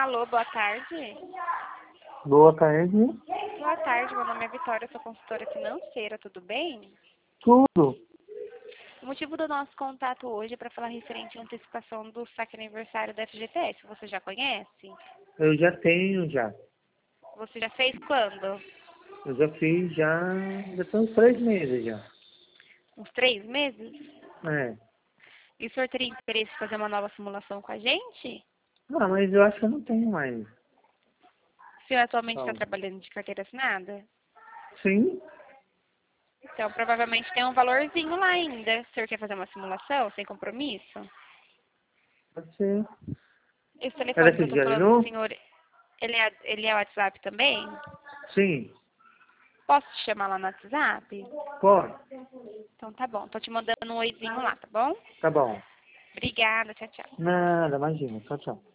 Alô, boa tarde. Boa tarde. Boa tarde, meu nome é Vitória, eu sou consultora financeira, tudo bem? Tudo. O motivo do nosso contato hoje é para falar referente à antecipação do saque aniversário da FGTS. Você já conhece? Eu já tenho, já. Você já fez quando? Eu já fiz, já tem uns 3 meses já. Uns 3 meses? É. E o senhor teria interesse em fazer uma nova simulação com a gente? Não, mas eu acho que eu não tenho mais. O senhor atualmente está Então, trabalhando de carteira assinada? sim, Então, provavelmente tem um valorzinho lá ainda. O senhor quer fazer uma simulação sem compromisso? pode ser. Esse Ela telefone que eu que estou já falando com o ligou? senhor, ele é WhatsApp também? Sim, Posso te chamar lá no WhatsApp? pode. Então tá bom. Tô te mandando um oizinho lá, tá bom? Tá bom. Obrigada, tchau, tchau. Nada, imagina. Tchau, tchau.